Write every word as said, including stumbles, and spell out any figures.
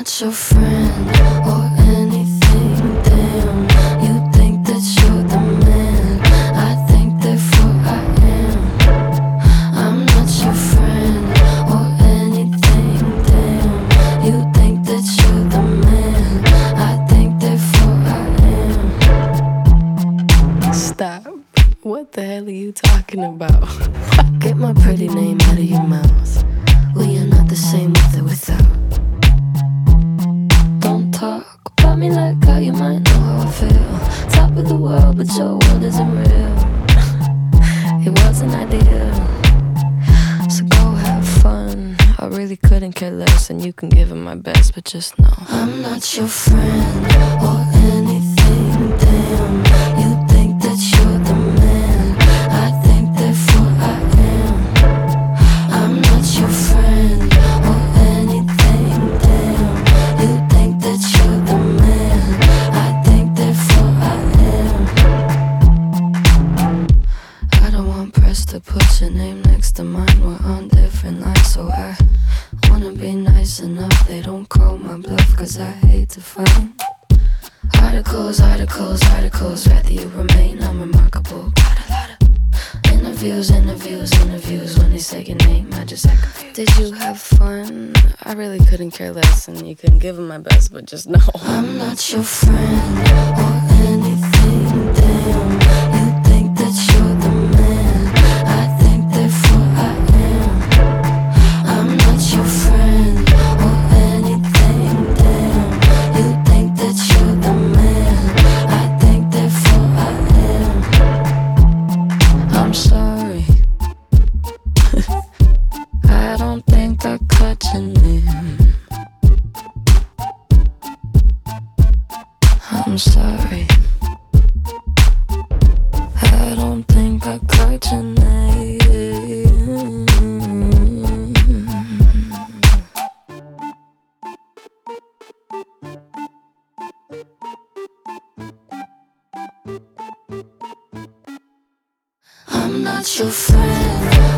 not your friend or anything, damn. You think that you're the man, I think therefore I am. I'm not your friend or anything, damn. You think that you're the man, I think therefore I am. Stop. What the hell are you talking about? Get my pretty name out of your mouth. We are not the same with or without. Don't talk about me like how you might know how I feel. Top of the world, but your world isn't real. It wasn't ideal. So go have fun. I really couldn't care less, and you can give it my best, but just know I'm not your friend or anything, damn. You think that you're the man, I think therefore I am. I'm not your friend or anything, damn. You think that you're the man, I think therefore I am. I don't want press to put your name next to mine. We're on different lines, so I wanna be nice enough. They don't call my bluff, cause I hate to fight. Articles, articles, articles, rather you remain unremarkable. Got a lot of interviews, interviews, interviews. When they say your name, I just act confused. Did you have fun? I really couldn't care less, and you couldn't give it my best, but just know I'm not your friend or anything, damn. You think that you're the man, I think therefore I am. I'm not your friend or anything, damn. You think that you're the man, I think therefore I am. I'm sorry. I don't think I caught your name. I'm sorry. I don't think I caught your name. I'm not your friend